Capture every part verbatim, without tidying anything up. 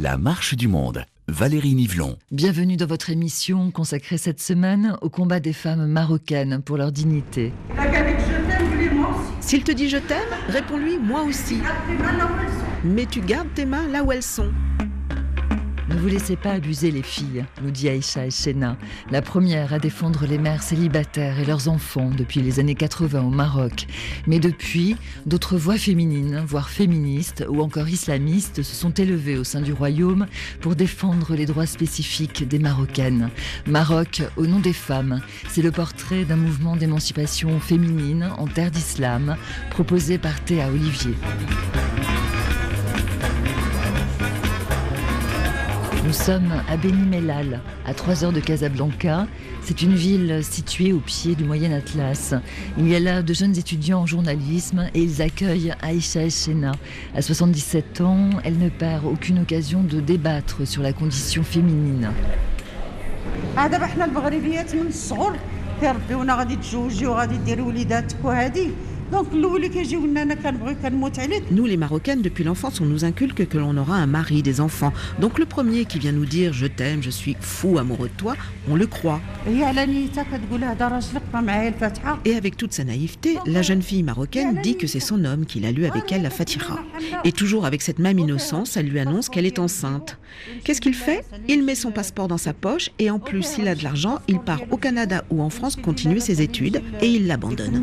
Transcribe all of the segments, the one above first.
La marche du monde. Valérie Nivelon. Bienvenue dans votre émission consacrée cette semaine au combat des femmes marocaines pour leur dignité. S'il te dit je t'aime, réponds-lui moi aussi. Mais tu gardes tes mains là où elles sont. Ne vous laissez pas abuser les filles, nous dit Aïcha Echena, la première à défendre les mères célibataires et leurs enfants depuis les années quatre-vingts au Maroc. Mais depuis, d'autres voix féminines, voire féministes ou encore islamistes se sont élevées au sein du royaume pour défendre les droits spécifiques des Marocaines. Maroc au nom des femmes, c'est le portrait d'un mouvement d'émancipation féminine en terre d'islam proposé par Théa Olivier. Nous sommes à Beni Mellal, à trois heures de Casablanca. C'est une ville située au pied du Moyen Atlas. Il y a là de jeunes étudiants en journalisme et ils accueillent Aïcha Echena. À soixante-dix-sept ans, elle ne perd aucune occasion de débattre sur la condition féminine. Nous, les Marocaines, depuis l'enfance, on nous inculque que l'on aura un mari, des enfants. Donc le premier qui vient nous dire « je t'aime, je suis fou amoureux de toi », on le croit. Et avec toute sa naïveté, la jeune fille marocaine dit que c'est son homme qui l'a lu avec elle la Fatiha. Et toujours avec cette même innocence, elle lui annonce qu'elle est enceinte. Qu'est-ce qu'il fait ? Il met son passeport dans sa poche et en plus, s'il a de l'argent, il part au Canada ou en France continuer ses études et il l'abandonne.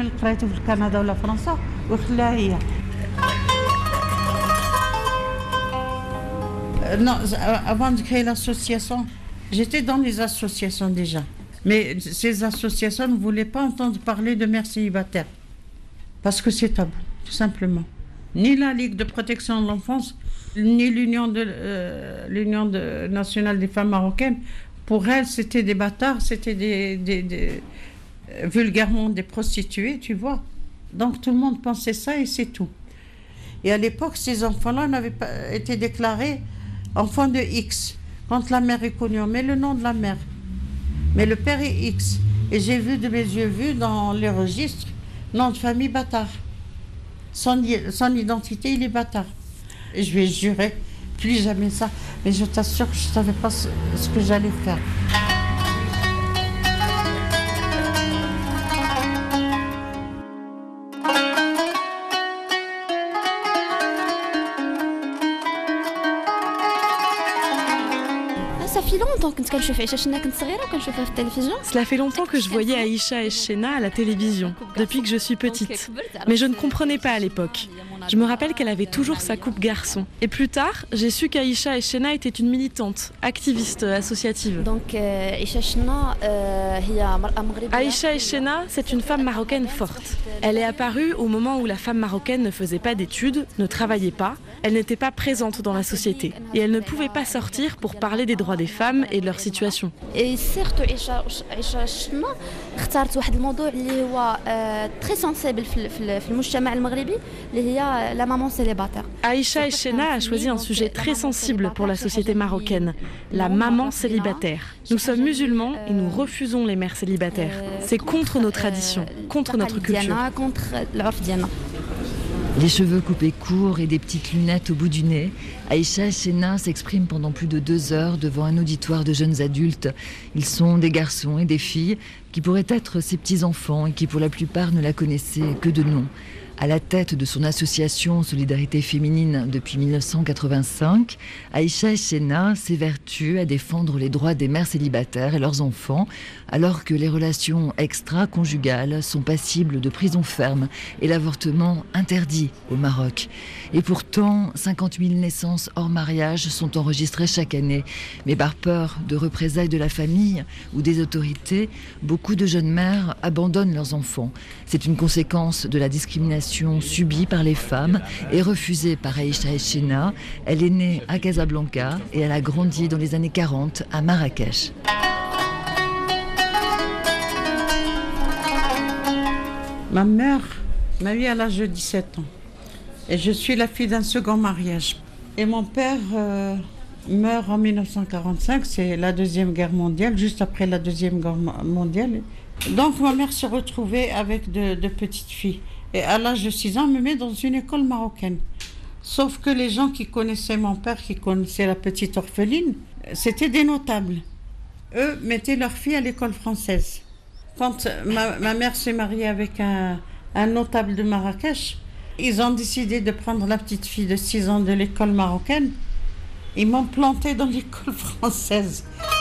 Non, avant de créer l'association, j'étais dans les associations déjà. Mais ces associations ne voulaient pas entendre parler de mères célibataires. Parce que c'est tabou, tout simplement. Ni la Ligue de protection de l'enfance, ni l'Union de, euh, l'Union de, nationale des femmes marocaines, pour elles, c'était des bâtards, c'était des, des, des euh, vulgairement des prostituées, tu vois. Donc tout le monde pensait ça et c'est tout. Et à l'époque, ces enfants-là n'avaient pas été déclarés enfants de X. Quand la mère est connue, on met le nom de la mère. Mais le père est X. Et j'ai vu de mes yeux vus dans les registres, nom de famille bâtard. Son, son identité, il est bâtard. Et je vais jurer, plus jamais ça. Mais je t'assure que je ne savais pas ce, ce que j'allais faire. Cela fait longtemps que je voyais Aïcha Echena à la télévision, depuis que je suis petite. Mais je ne comprenais pas à l'époque. Je me rappelle qu'elle avait toujours sa coupe garçon. Et plus tard, j'ai su qu'Aïcha Echena était une militante, activiste associative. Aïcha Echena, c'est une femme marocaine forte. Elle est apparue au moment où la femme marocaine ne faisait pas d'études, ne travaillait pas, elle n'était pas présente dans la société. Et elle ne pouvait pas sortir pour parler des droits des femmes et de leur situation. Et surtout, Aïcha Echena a choisi un sujet très sensible dans le monde maghrébi, la maman célibataire. Aïcha Echena a choisi un sujet très sensible pour la société marocaine, la maman célibataire. Nous sommes musulmans et nous refusons les mères célibataires. C'est contre nos traditions, contre notre culture. Les cheveux coupés courts et des petites lunettes au bout du nez, Aïcha Echena s'exprime pendant plus de deux heures devant un auditoire de jeunes adultes. Ils sont des garçons et des filles qui pourraient être ses petits-enfants et qui pour la plupart ne la connaissaient que de nom. À la tête de son association Solidarité Féminine depuis mille neuf cent quatre-vingt-cinq, Aïcha Echena s'évertue à défendre les droits des mères célibataires et leurs enfants, alors que les relations extra-conjugales sont passibles de prison ferme et l'avortement interdit au Maroc. Et pourtant, cinquante mille naissances hors mariage sont enregistrées chaque année. Mais par peur de représailles de la famille ou des autorités, beaucoup de jeunes mères abandonnent leurs enfants. C'est une conséquence de la discrimination subie par les femmes et refusée par Aïcha Echena. Elle est née à Casablanca et elle a grandi dans les années quarante à Marrakech. Ma mère m'a eu à l'âge de dix-sept ans. Et je suis la fille d'un second mariage. Et mon père euh, meurt en mille neuf cent quarante-cinq, c'est la Deuxième Guerre mondiale, juste après la Deuxième Guerre mondiale. Donc ma mère s'est retrouvée avec de, de petites filles. Et à l'âge de six ans, elle me met dans une école marocaine. Sauf que les gens qui connaissaient mon père, qui connaissaient la petite orpheline, c'était des notables. Eux mettaient leur fille à l'école française. Quand ma, ma mère s'est mariée avec un, un notable de Marrakech, ils ont décidé de prendre la petite fille de six ans de l'école marocaine. Ils m'ont plantée dans l'école française.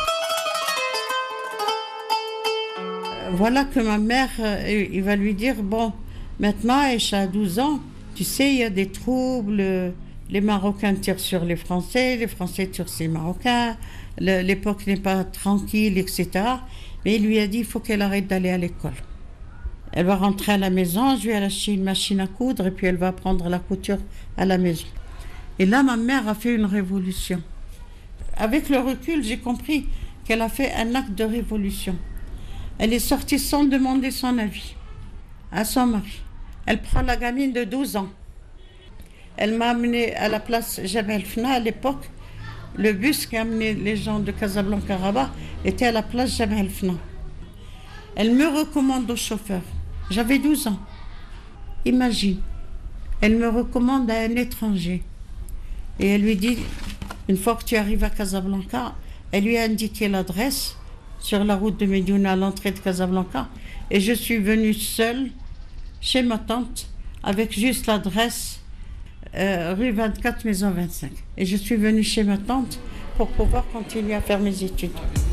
Voilà que ma mère, il va lui dire, bon, maintenant, Aïcha a douze ans, tu sais, il y a des troubles, les Marocains tirent sur les Français, les Français tirent sur les Marocains, l'époque n'est pas tranquille, et cetera. Mais il lui a dit, il faut qu'elle arrête d'aller à l'école. Elle va rentrer à la maison, je vais acheter une machine à coudre, et puis elle va apprendre la couture à la maison. Et là, ma mère a fait une révolution. Avec le recul, j'ai compris qu'elle a fait un acte de révolution. Elle est sortie sans demander son avis à son mari. Elle prend la gamine de douze ans. Elle m'a amenée à la place Jebel Fna à l'époque. Le bus qui amenait les gens de Casablanca Rabat était à la place Jebel Fna. Elle me recommande au chauffeur. J'avais douze ans. Imagine. Elle me recommande à un étranger. Et elle lui dit, une fois que tu arrives à Casablanca, elle lui a indiqué l'adresse sur la route de Médiouna à l'entrée de Casablanca. Et je suis venue seule chez ma tante avec juste l'adresse euh, rue vingt-quatre, maison vingt-cinq. Et je suis venue chez ma tante pour pouvoir continuer à faire mes études.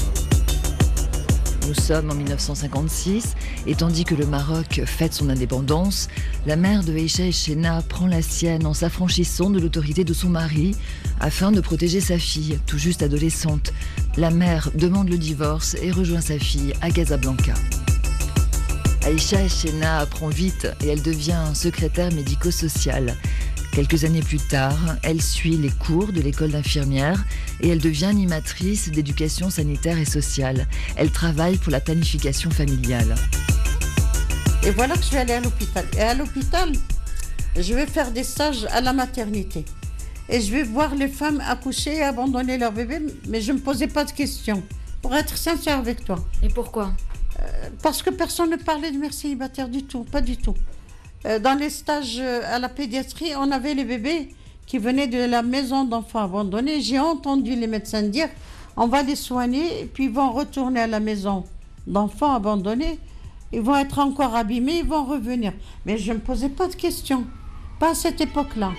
Nous sommes en mille neuf cent cinquante-six et tandis que le Maroc fête son indépendance, la mère de Aïcha Echena prend la sienne en s'affranchissant de l'autorité de son mari afin de protéger sa fille, tout juste adolescente. La mère demande le divorce et rejoint sa fille à Casablanca. Aïcha Echena apprend vite et elle devient secrétaire médico-sociale. Quelques années plus tard, elle suit les cours de l'école d'infirmière et elle devient animatrice d'éducation sanitaire et sociale. Elle travaille pour la planification familiale. Et voilà que je vais aller à l'hôpital. Et à l'hôpital, je vais faire des stages à la maternité. Et je vais voir les femmes accoucher et abandonner leur bébé, mais je ne me posais pas de questions, pour être sincère avec toi. Et pourquoi ? euh, Parce que personne ne parlait de mère célibataire du tout, pas du tout. Dans les stages à la pédiatrie, on avait les bébés qui venaient de la maison d'enfants abandonnés. J'ai entendu les médecins dire, on va les soigner, et puis ils vont retourner à la maison d'enfants abandonnés. Ils vont être encore abîmés, ils vont revenir. Mais je ne me posais pas de questions, pas à cette époque-là.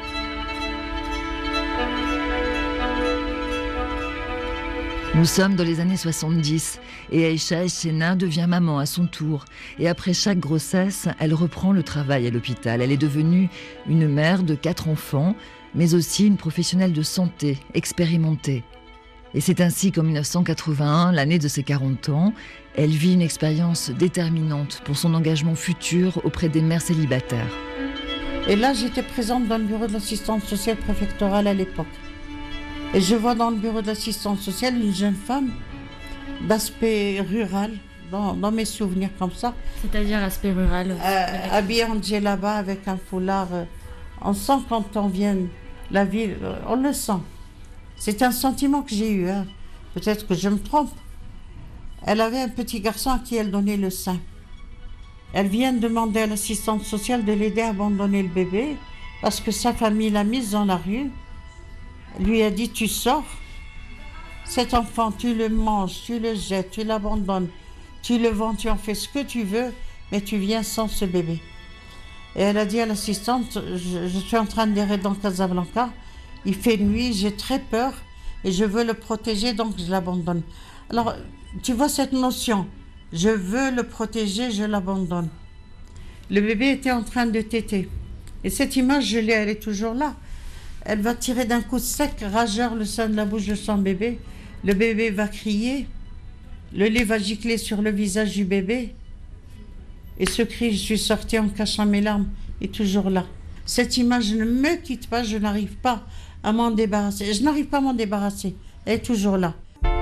Nous sommes dans les années soixante-dix et Aïcha Echena devient maman à son tour. Et après chaque grossesse, elle reprend le travail à l'hôpital. Elle est devenue une mère de quatre enfants, mais aussi une professionnelle de santé expérimentée. Et c'est ainsi qu'en mille neuf cent quatre-vingt-un, l'année de ses quarante ans, elle vit une expérience déterminante pour son engagement futur auprès des mères célibataires. Et là, j'étais présente dans le bureau de l'assistance sociale préfectorale à l'époque. Et je vois dans le bureau de l'assistance sociale une jeune femme d'aspect rural, dans, dans mes souvenirs comme ça. C'est-à-dire aspect rural euh, habillée en djellaba avec un foulard. Euh, on sent quand on vient de la ville, euh, on le sent. C'est un sentiment que j'ai eu. Hein. Peut-être que je me trompe. Elle avait un petit garçon à qui elle donnait le sein. Elle vient demander à l'assistante sociale de l'aider à abandonner le bébé parce que sa famille l'a mise dans la rue. Lui a dit, tu sors, cet enfant, tu le manges, tu le jettes, tu l'abandonnes, tu le vends, tu en fais ce que tu veux, mais tu viens sans ce bébé. Et elle a dit à l'assistante, je, je suis en train d'errer dans Casablanca, il fait nuit, j'ai très peur et je veux le protéger, donc je l'abandonne. Alors, tu vois cette notion, je veux le protéger, je l'abandonne. Le bébé était en train de téter. Et cette image, je l'ai, elle est toujours là. Elle va tirer d'un coup sec, rageur, le sein de la bouche de son bébé. Le bébé va crier. Le lait va gicler sur le visage du bébé. Et ce cri, je suis sortie en cachant mes larmes, est toujours là. Cette image ne me quitte pas, je n'arrive pas à m'en débarrasser. Je n'arrive pas à m'en débarrasser. Elle est toujours là.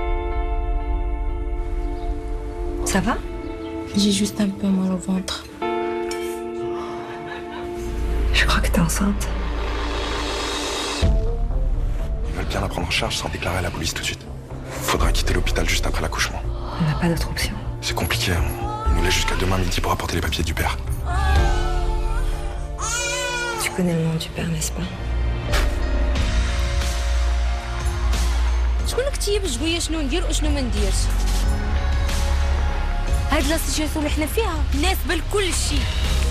Ça va ? J'ai juste un peu mal au ventre. Je crois que t'es enceinte. Ils veulent bien la prendre en charge sans déclarer à la police tout de suite. Faudra quitter l'hôpital juste après l'accouchement. On n'a pas d'autre option. C'est compliqué, hein. Ils nous laissent jusqu'à demain midi pour apporter les papiers du père. Tu connais le nom du père, n'est-ce pas ? شكون كتيب شويه شنو ندير وشنو ما نديرش هاد لا سيتواسيون اللي حنا فيها مناسبه لكل شيء.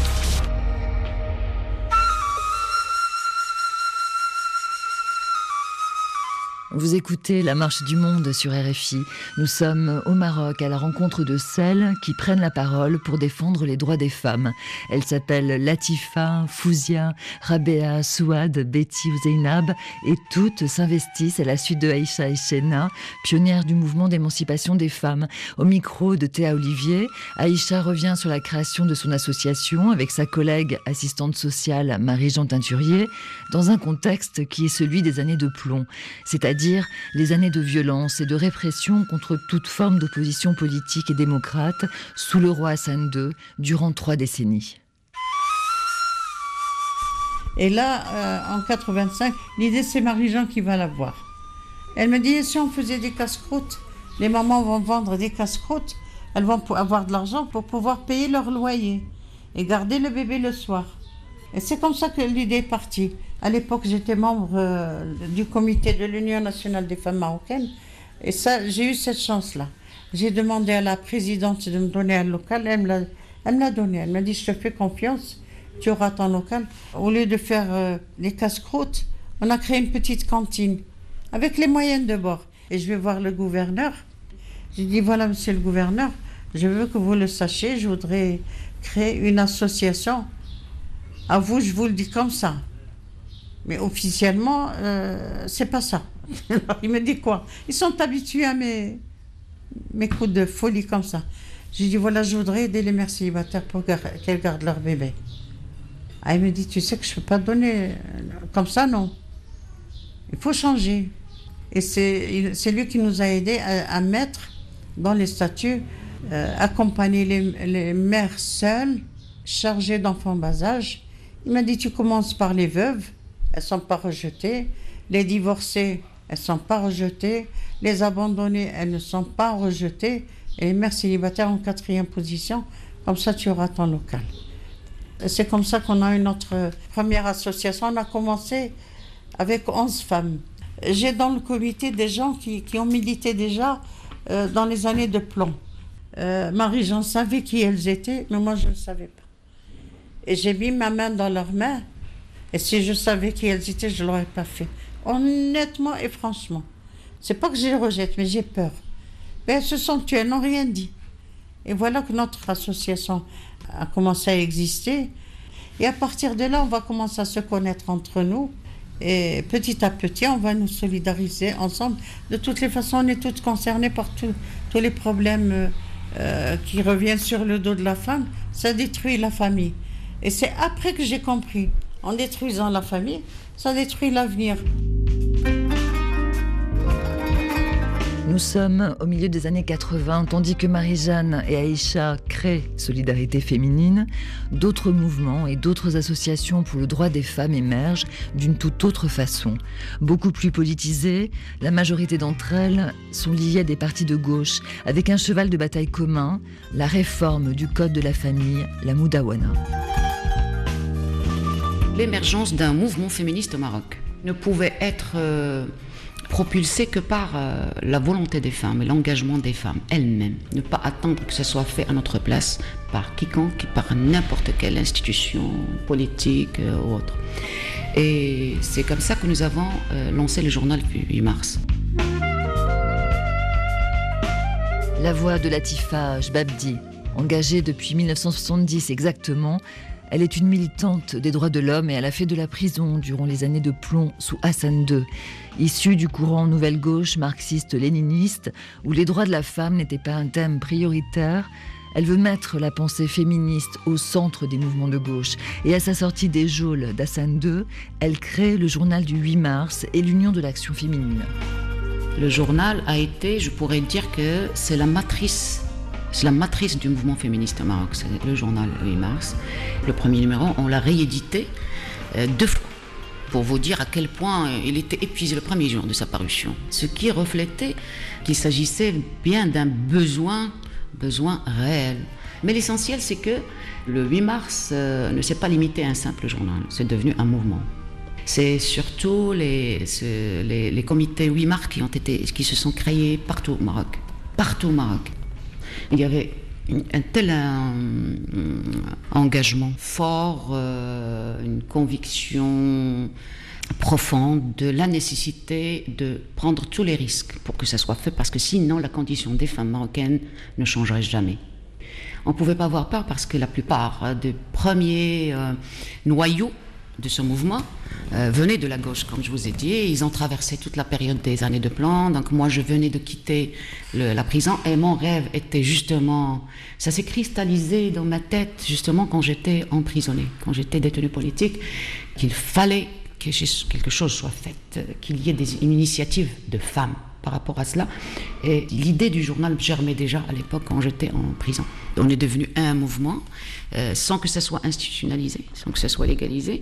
Vous écoutez La Marche du Monde sur R F I. Nous sommes au Maroc à la rencontre de celles qui prennent la parole pour défendre les droits des femmes. Elles s'appellent Latifa, Fouzia, Rabea, Souad, Betty ou Zeynab et toutes s'investissent à la suite de Aïcha Echena, pionnière du mouvement d'émancipation des femmes. Au micro de Théa Olivier, Aïcha revient sur la création de son association avec sa collègue assistante sociale Marie-Jean Teinturier dans un contexte qui est celui des années de plomb, c'est-à-dire les années de violence et de répression contre toute forme d'opposition politique et démocrate sous le roi Hassan deux durant trois décennies. Et là, euh, en quatre-vingt-cinq, l'idée c'est Marie-Jean qui va la voir. Elle me dit, si on faisait des casse-croûtes, les mamans vont vendre des casse-croûtes, elles vont avoir de l'argent pour pouvoir payer leur loyer et garder le bébé le soir. Et c'est comme ça que l'idée est partie. À l'époque, j'étais membre euh, du comité de l'Union nationale des femmes marocaines. Et ça, j'ai eu cette chance-là. J'ai demandé à la présidente de me donner un local. Elle me l'a, elle me l'a donné. Elle m'a dit, je te fais confiance, tu auras ton local. Au lieu de faire euh, les casse-croûtes, on a créé une petite cantine avec les moyens de bord. Et je vais voir le gouverneur. J'ai dit, voilà, monsieur le gouverneur, je veux que vous le sachiez, je voudrais créer une association. À vous, je vous le dis comme ça. Mais officiellement, euh, c'est pas ça. Alors, il me dit quoi? Ils sont habitués à mes, mes coups de folie comme ça. J'ai dit, voilà, je voudrais aider les mères célibataires pour gar- qu'elles gardent leur bébé. Ah, il me dit, tu sais que je ne peux pas donner comme ça, non. Il faut changer. Et c'est, c'est lui qui nous a aidés à, à mettre dans les statuts, euh, accompagner les, les mères seules, chargées d'enfants bas âge. Il m'a dit, tu commences par les veuves, elles ne sont pas rejetées. Les divorcées, elles ne sont pas rejetées. Les abandonnées, elles ne sont pas rejetées. Et les mères célibataires en quatrième position. Comme ça, tu auras ton local. Et c'est comme ça qu'on a eu notre première association. On a commencé avec onze femmes. J'ai dans le comité des gens qui, qui ont milité déjà euh, dans les années de plomb. Euh, Marie-Jean savait qui elles étaient, mais moi, je ne savais pas. Et j'ai mis ma main dans leurs mains. Et si je savais qui elles étaient, je ne l'aurais pas fait. Honnêtement et franchement. C'est pas que je les rejette, mais j'ai peur. Mais elles se sont tuées, elles n'ont rien dit. Et voilà que notre association a commencé à exister. Et à partir de là, on va commencer à se connaître entre nous. Et petit à petit, on va nous solidariser ensemble. De toutes les façons, on est toutes concernées par tout, tous les problèmes euh, qui reviennent sur le dos de la femme. Ça détruit la famille. Et c'est après que j'ai compris, en détruisant la famille, ça détruit l'avenir. Nous sommes au milieu des années quatre-vingts, tandis que Marie-Jeanne et Aïcha créent Solidarité féminine, d'autres mouvements et d'autres associations pour le droit des femmes émergent d'une toute autre façon. Beaucoup plus politisées, la majorité d'entre elles sont liées à des partis de gauche, avec un cheval de bataille commun, la réforme du code de la famille, la Moudawana. L'émergence d'un mouvement féministe au Maroc ne pouvait être euh, propulsée que par euh, la volonté des femmes et l'engagement des femmes elles-mêmes. Ne pas attendre que ce soit fait à notre place par quiconque, par n'importe quelle institution politique euh, ou autre. Et c'est comme ça que nous avons euh, lancé le journal du huit mars. La voix de Latifa Jbabdi, engagée depuis mille neuf cent soixante-dix exactement. Elle est une militante des droits de l'homme et elle a fait de la prison durant les années de plomb sous Hassan deux. Issue du courant Nouvelle Gauche marxiste-léniniste, où les droits de la femme n'étaient pas un thème prioritaire, elle veut mettre la pensée féministe au centre des mouvements de gauche. Et à sa sortie des geôles d'Hassan deux, elle crée le journal du huit mars et l'Union de l'action féminine. Le journal a été, je pourrais dire que c'est la matrice C'est la matrice du mouvement féministe au Maroc, c'est le journal huit mars. Le premier numéro, on l'a réédité euh, deux fois pour vous dire à quel point il était épuisé le premier jour de sa parution. Ce qui reflétait qu'il s'agissait bien d'un besoin, besoin réel. Mais l'essentiel, c'est que le huit mars euh, ne s'est pas limité à un simple journal, c'est devenu un mouvement. C'est surtout les, ce, les, les comités huit mars qui, ont été, qui se sont créés partout au Maroc. Partout au Maroc. Il y avait un tel un, un engagement fort, euh, une conviction profonde de la nécessité de prendre tous les risques pour que ça soit fait, parce que sinon la condition des femmes marocaines ne changerait jamais. On ne pouvait pas avoir peur parce que la plupart des premiers euh, noyaux de ce mouvement euh, venaient de la gauche, comme je vous ai dit. Ils ont traversé toute la période des années de plan. Donc moi, je venais de quitter le, la prison et mon rêve était justement... Ça s'est cristallisé dans ma tête justement quand j'étais emprisonnée, quand j'étais détenue politique, qu'il fallait que quelque chose soit fait, qu'il y ait des, une initiative de femmes par rapport à cela. Et l'idée du journal germait déjà à l'époque quand j'étais en prison. On est devenu un mouvement euh, sans que ça soit institutionnalisé, sans que ça soit légalisé.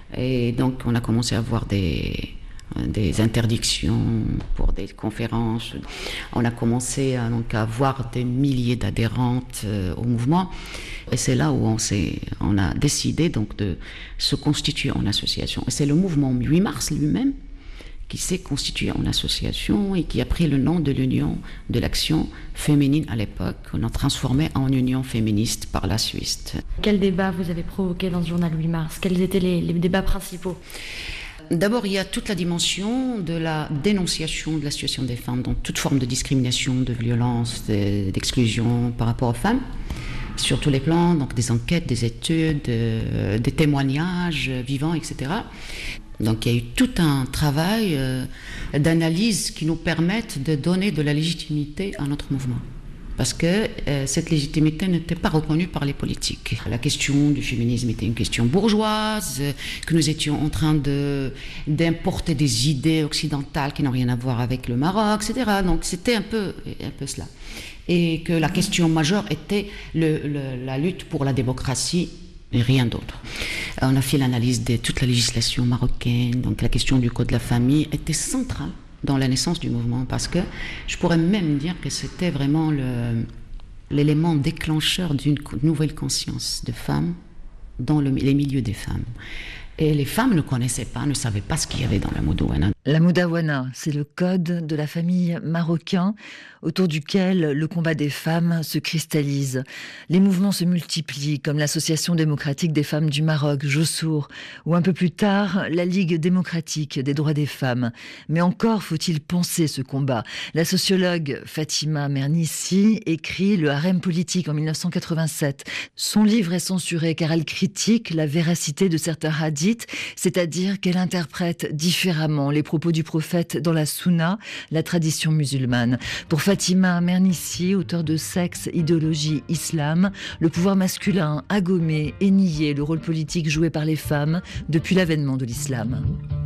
Et donc on a commencé à avoir des, des interdictions pour des conférences. On a commencé à, donc, à avoir des milliers d'adhérentes euh, au mouvement. Et c'est là où on, s'est, on a décidé donc, de se constituer en association. Et c'est le mouvement huit mars lui-même qui s'est constitué en association et qui a pris le nom de l'Union de l'action féminine à l'époque, qu'on a transformé en Union féministe par la suite. Quel débat vous avez provoqué dans ce journal huit mars? Quels étaient les, les débats principaux? D'abord, il y a toute la dimension de la dénonciation de la situation des femmes, donc toute forme de discrimination, de violence, de, d'exclusion par rapport aux femmes, sur tous les plans, donc des enquêtes, des études, euh, des témoignages vivants, et cetera. Donc il y a eu tout un travail euh, d'analyse qui nous permettent de donner de la légitimité à notre mouvement. Parce que euh, cette légitimité n'était pas reconnue par les politiques. La question du féminisme était une question bourgeoise, euh, que nous étions en train de, d'importer des idées occidentales qui n'ont rien à voir avec le Maroc, et cetera. Donc c'était un peu, un peu cela. Et que la question majeure était le, le, la lutte pour la démocratie et rien d'autre. On a fait l'analyse de toute la législation marocaine, donc la question du code de la famille était centrale dans la naissance du mouvement, parce que je pourrais même dire que c'était vraiment le, l'élément déclencheur d'une nouvelle conscience de femmes dans le, les milieux des femmes. Et les femmes ne connaissaient pas, ne savaient pas ce qu'il y avait dans la Moudawana. La Moudawana, c'est le code de la famille marocain autour duquel le combat des femmes se cristallise. Les mouvements se multiplient, comme l'Association démocratique des femmes du Maroc, Jossour, ou un peu plus tard, la Ligue démocratique des droits des femmes. Mais encore faut-il penser ce combat. La sociologue Fatima Mernissi écrit Le harem politique en mille neuf cent quatre-vingt-sept. Son livre est censuré car elle critique la véracité de certains hadiths, c'est-à-dire qu'elle interprète différemment les propos du prophète dans la Sunna, la tradition musulmane. Pour Fatima Mernissi, auteur de Sexe, idéologie, islam, le pouvoir masculin a gommé et nié le rôle politique joué par les femmes depuis l'avènement de l'islam.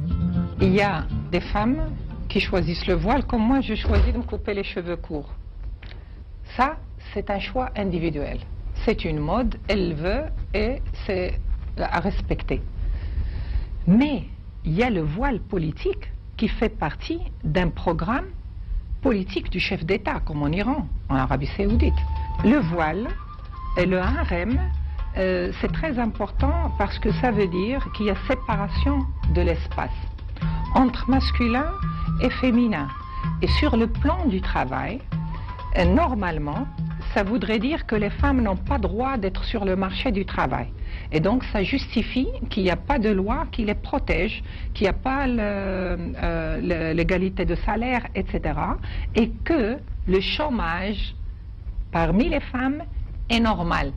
Il y a des femmes qui choisissent le voile, comme moi je choisis de me couper les cheveux courts. Ça, c'est un choix individuel. C'est une mode, elle veut et c'est à respecter. Mais il y a le voile politique qui fait partie d'un programme politique du chef d'État, comme en Iran, en Arabie Saoudite. Le voile et le harem, euh, c'est très important parce que ça veut dire qu'il y a séparation de l'espace entre masculin et féminin. Et sur le plan du travail, euh, normalement, ça voudrait dire que les femmes n'ont pas droit d'être sur le marché du travail. Et donc ça justifie qu'il n'y a pas de loi qui les protège, qu'il n'y a pas le, euh, le, l'égalité de salaire, et cetera. Et que le chômage parmi les femmes est normal.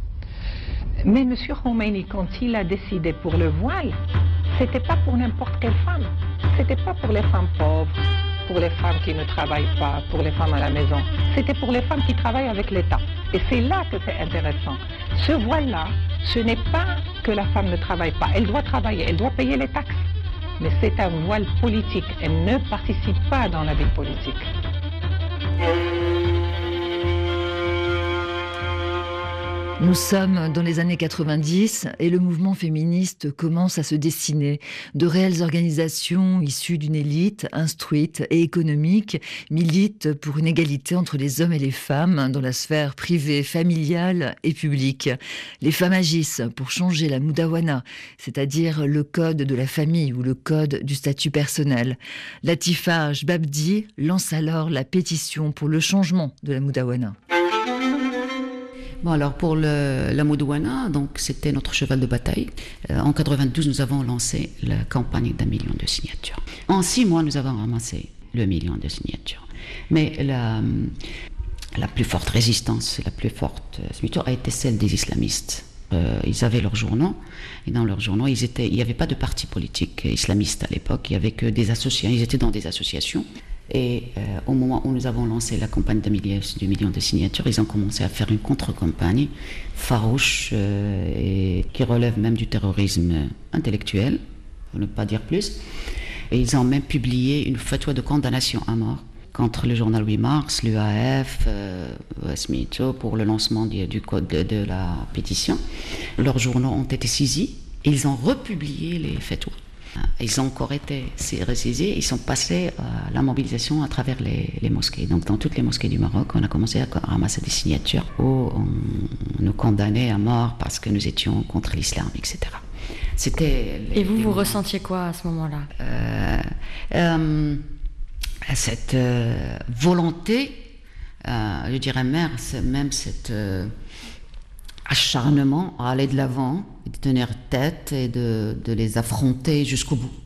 Mais M. Khomeini, quand il a décidé pour le voile, c'était pas pour n'importe quelle femme. C'était pas pour les femmes pauvres, pour les femmes qui ne travaillent pas, pour les femmes à la maison. C'était pour les femmes qui travaillent avec l'État. Et c'est là que c'est intéressant. Ce voile-là, ce n'est pas que la femme ne travaille pas. Elle doit travailler, elle doit payer les taxes. Mais c'est un voile politique. Elle ne participe pas dans la vie politique. Nous sommes dans les années quatre-vingt-dix et le mouvement féministe commence à se dessiner. De réelles organisations issues d'une élite instruite et économique militent pour une égalité entre les hommes et les femmes dans la sphère privée, familiale et publique. Les femmes agissent pour changer la mudawana, c'est-à-dire le code de la famille ou le code du statut personnel. Latifa Jbabdi lance alors la pétition pour le changement de la mudawana. Bon, alors pour le, la Mudawana, donc c'était notre cheval de bataille. Euh, en quatre-vingt-douze, nous avons lancé la campagne d'un million de signatures. En six mois, nous avons ramassé le million de signatures. Mais la, la plus forte résistance, la plus forte signature a été celle des islamistes. Euh, ils avaient leurs journaux, et dans leurs journaux, ils étaient, il n'y avait pas de parti politique islamiste à l'époque, il n'y avait que des associations, ils étaient dans des associations. Et euh, au moment où nous avons lancé la campagne d'un million, du million de signatures, ils ont commencé à faire une contre-campagne farouche euh, et qui relève même du terrorisme intellectuel, pour ne pas dire plus. Et ils ont même publié une fatwa de condamnation à mort contre le journal huit mars, l'U A F, euh, Smito, pour le lancement du, du code de, de la pétition. Leurs journaux ont été saisis et ils ont republié les fatwas. Ils ont encore été résaisis, ils sont passés à la mobilisation à travers les, les mosquées. Donc dans toutes les mosquées du Maroc, on a commencé à ramasser des signatures où on nous condamnait à mort parce que nous étions contre l'islam, et cetera. C'était les, Et vous, les vous moments. ressentiez quoi à ce moment-là euh, euh, Cette euh, volonté, euh, je dirais même, même cette... Euh, acharnement à aller de l'avant, de tenir tête et de, de les affronter jusqu'au bout.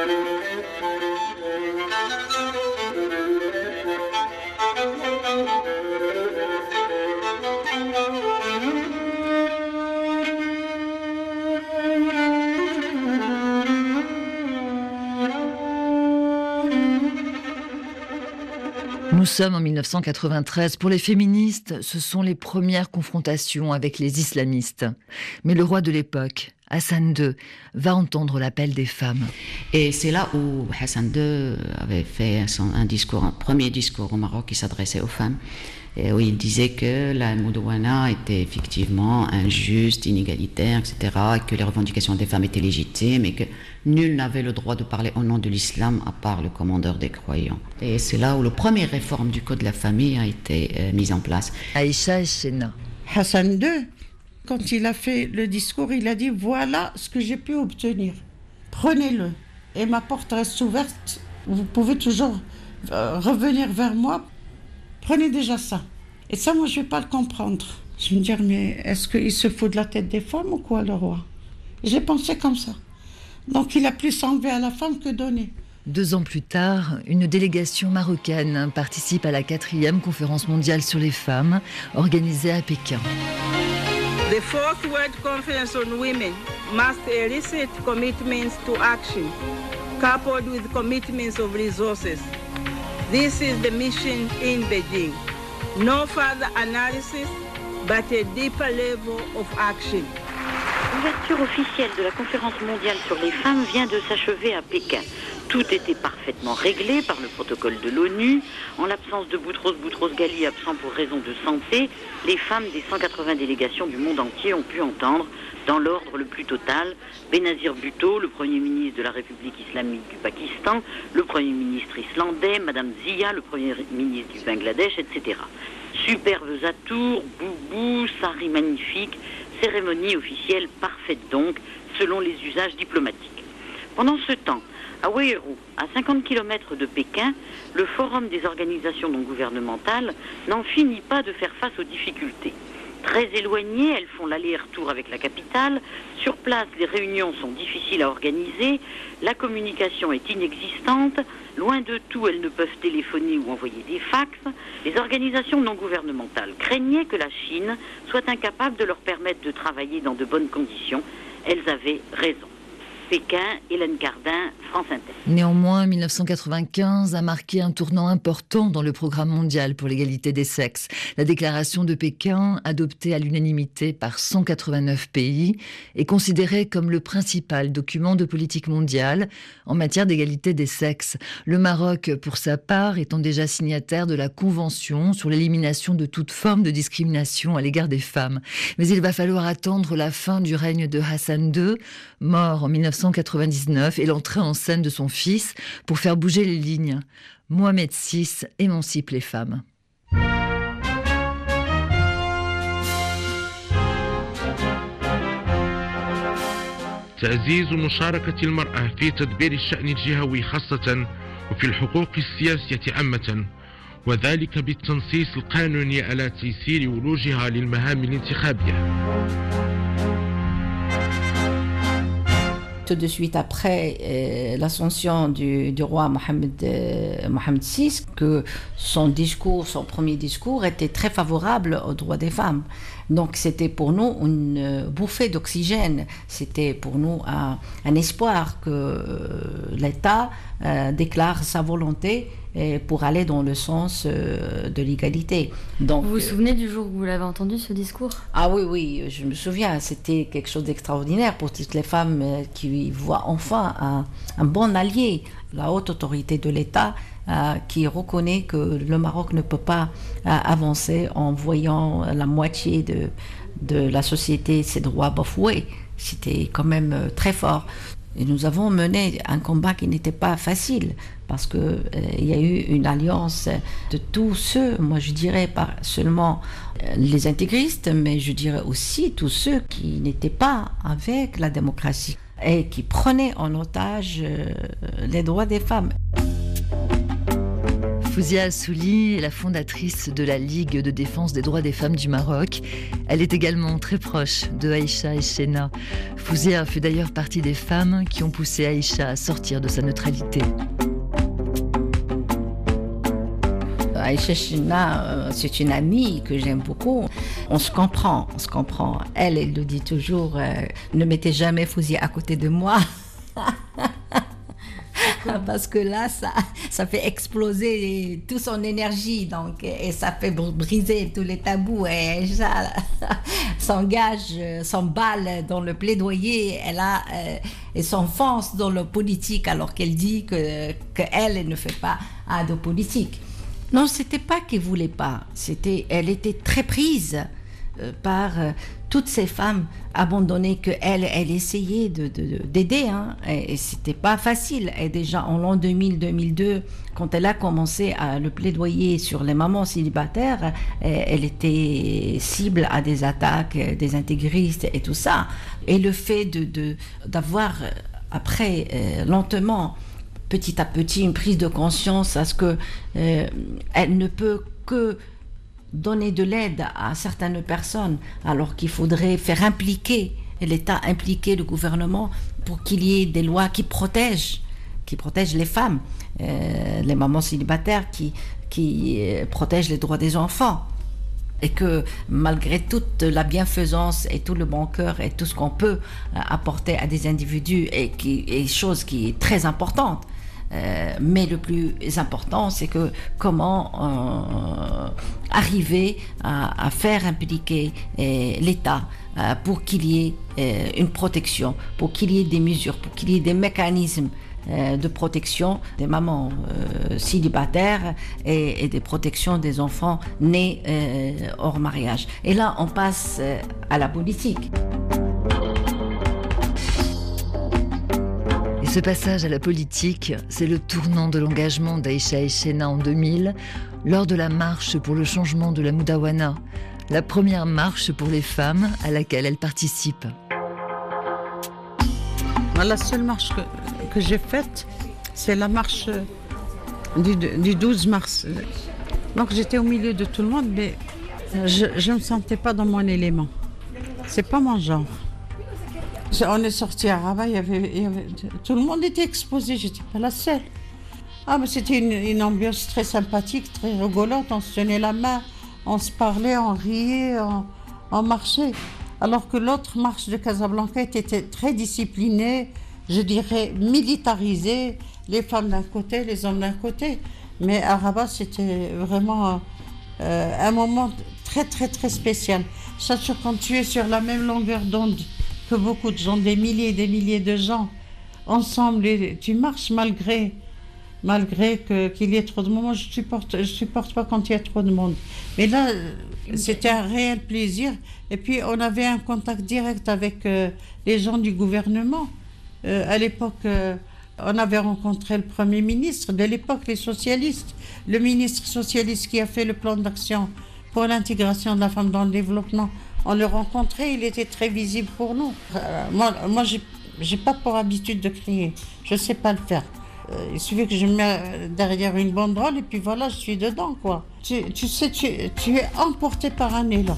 Nous sommes en mille neuf cent quatre-vingt-treize. Pour les féministes, ce sont les premières confrontations avec les islamistes. Mais le roi de l'époque, Hassan deux, va entendre l'appel des femmes. Et c'est là où Hassan deux avait fait son, un discours, un premier discours au Maroc qui s'adressait aux femmes, et où il disait que la Mudawana était effectivement injuste, inégalitaire, et cetera, et que les revendications des femmes étaient légitimes, et que nul n'avait le droit de parler au nom de l'islam à part le commandeur des croyants. Et c'est là où la première réforme du code de la famille a été euh, mise en place. Aïcha Eshena. Hassan deux, quand il a fait le discours, il a dit « Voilà ce que j'ai pu obtenir. Prenez-le. Et ma porte reste ouverte. Vous pouvez toujours euh, revenir vers moi. Prenez déjà ça. » Et ça, moi, je ne vais pas le comprendre. Je me dis, mais est-ce qu'il se fout de la tête des femmes ou quoi, le roi? J'ai pensé comme ça. Donc, il a plus enlevé à la femme que donné. Deux ans plus tard, une délégation marocaine participe à la quatrième conférence mondiale sur les femmes, organisée à Pékin. The fourth World Conference on Women must elicit commitments to action, coupled with commitments of resources. This is the mission in Beijing. No further analysis, but a deeper level of action. L'ouverture officielle de la conférence mondiale sur les femmes vient de s'achever à Pékin. Tout était parfaitement réglé par le protocole de l'ONU. En l'absence de Boutros Boutros-Ghali, absent pour raison de santé, les femmes des cent quatre-vingts délégations du monde entier ont pu entendre, dans l'ordre le plus total, Benazir Bhutto, le Premier ministre de la République islamique du Pakistan, le Premier ministre islandais, Madame Zia, le Premier ministre du Bangladesh, et cetera. Superbes atours, boubou, sari magnifique, cérémonie officielle parfaite donc, selon les usages diplomatiques. Pendant ce temps, à Weirou, à cinquante kilomètres de Pékin, le Forum des organisations non gouvernementales n'en finit pas de faire face aux difficultés. Très éloignées, elles font l'aller-retour avec la capitale. Sur place, les réunions sont difficiles à organiser, la communication est inexistante, loin de tout, elles ne peuvent téléphoner ou envoyer des fax. Les organisations non gouvernementales craignaient que la Chine soit incapable de leur permettre de travailler dans de bonnes conditions. Elles avaient raison. Pékin, Hélène Cardin, France Inter. Néanmoins, mille neuf cent quatre-vingt-quinze a marqué un tournant important dans le programme mondial pour l'égalité des sexes. La déclaration de Pékin, adoptée à l'unanimité par cent quatre-vingt-neuf pays, est considérée comme le principal document de politique mondiale en matière d'égalité des sexes. Le Maroc, pour sa part, étant déjà signataire de la Convention sur l'élimination de toute forme de discrimination à l'égard des femmes. Mais il va falloir attendre la fin du règne de Hassan deux, mort en mille neuf cent quatre-vingt-dix-neuf, et l'entrée en scène de son fils pour faire bouger les lignes. Mohamed six émancipe les femmes. تعزيز مشاركة المرأة في تدبير الشأن الجهوي خاصة وفي الحقوق السياسية عامة وذلك بالتنصيص القانوني على تيسير ولوجها للمهام الانتخابية. Tout de suite après euh, l'ascension du, du roi Mohamed, euh, Mohamed six, que son discours, son premier discours était très favorable aux droits des femmes. Donc c'était pour nous une euh, bouffée d'oxygène, c'était pour nous un, un espoir que euh, l'État euh, déclare sa volonté et pour aller dans le sens euh, de l'égalité. Donc, vous vous souvenez du jour où vous l'avez entendu, ce discours ? Ah oui, oui, je me souviens, c'était quelque chose d'extraordinaire pour toutes les femmes euh, qui voient enfin un, un bon allié, la haute autorité de l'État, euh, qui reconnaît que le Maroc ne peut pas euh, avancer en voyant la moitié de, de la société, ses droits bafoués. C'était quand même euh, très fort. Et nous avons mené un combat qui n'était pas facile parce qu'il euh, y a eu une alliance de tous ceux, moi je dirais pas seulement euh, les intégristes, mais je dirais aussi tous ceux qui n'étaient pas avec la démocratie et qui prenaient en otage euh, les droits des femmes. Fouzia Assouli est la fondatrice de la Ligue de défense des droits des femmes du Maroc. Elle est également très proche de Aïcha Echena. Fouzia fait d'ailleurs partie des femmes qui ont poussé Aïcha à sortir de sa neutralité. Aïcha Echena, c'est une amie que j'aime beaucoup. On se comprend, on se comprend. Elle, elle le dit toujours, euh, ne mettez jamais Fouzia à côté de moi. Parce que là, ça, ça fait exploser toute son énergie, donc, et ça fait briser tous les tabous. Et ça s'engage, s'emballe dans le plaidoyer, elle a, euh, et s'enfonce dans le politique, alors qu'elle dit que, que elle, elle ne fait pas ah, de politique. Non, c'était pas qu'elle voulait pas, c'était, elle était très prise euh, par euh, toutes ces femmes abandonnées que elle, elle essayait de, de, d'aider, hein, et, et c'était pas facile. Et déjà en l'an deux mille deux mille deux, quand elle a commencé à le plaidoyer sur les mamans célibataires, elle était cible à des attaques des intégristes et tout ça. Et le fait de, de d'avoir après euh, lentement, petit à petit, une prise de conscience à ce que euh, elle ne peut que donner de l'aide à certaines personnes, alors qu'il faudrait faire impliquer l'État, impliquer le gouvernement pour qu'il y ait des lois qui protègent, qui protègent les femmes, euh, les mamans célibataires, qui, qui euh, protègent les droits des enfants. Et que malgré toute la bienfaisance et tout le bon cœur et tout ce qu'on peut euh, apporter à des individus, et qui est chose qui est très importante, Euh, mais le plus important, c'est que comment euh, arriver à, à faire impliquer euh, l'État euh, pour qu'il y ait euh, une protection, pour qu'il y ait des mesures, pour qu'il y ait des mécanismes euh, de protection des mamans euh, célibataires et, et des protections des enfants nés euh, hors mariage. Et là, on passe euh, à la politique. Ce passage à la politique, c'est le tournant de l'engagement d'Aïcha Echena en deux mille, lors de la marche pour le changement de la Moudawana, la première marche pour les femmes à laquelle elle participe. La seule marche que, que j'ai faite, c'est la marche du, du douze mars. Donc j'étais au milieu de tout le monde, mais je ne me sentais pas dans mon élément. C'est pas mon genre. On est sorti à Rabat, il y avait, il y avait, tout le monde était exposé, j'étais pas la seule. Ah, mais c'était une, une ambiance très sympathique, très rigolote, on se tenait la main, on se parlait, on riait, on, on marchait. Alors que l'autre marche de Casablanca était très disciplinée, je dirais, militarisé, les femmes d'un côté, les hommes d'un côté. Mais à Rabat, c'était vraiment euh, un moment très, très, très spécial. Surtout quand tu es sur la même longueur d'onde que beaucoup de gens, des milliers et des milliers de gens, ensemble, et tu marches malgré, malgré que, qu'il y ait trop de monde. Moi, je ne supporte, je supporte pas quand il y a trop de monde. Mais là, c'était un réel plaisir. Et puis, on avait un contact direct avec euh, les gens du gouvernement. Euh, à l'époque, euh, on avait rencontré le Premier ministre, de l'époque, les socialistes. Le ministre socialiste qui a fait le plan d'action pour l'intégration de la femme dans le développement. On le rencontrait, il était très visible pour nous. Euh, moi, moi j'ai, j'ai pas pour habitude de crier. Je sais pas le faire. Euh, il suffit que je me mette derrière une banderole et puis voilà, je suis dedans, quoi. Tu, tu sais, tu, tu es emporté par un élan.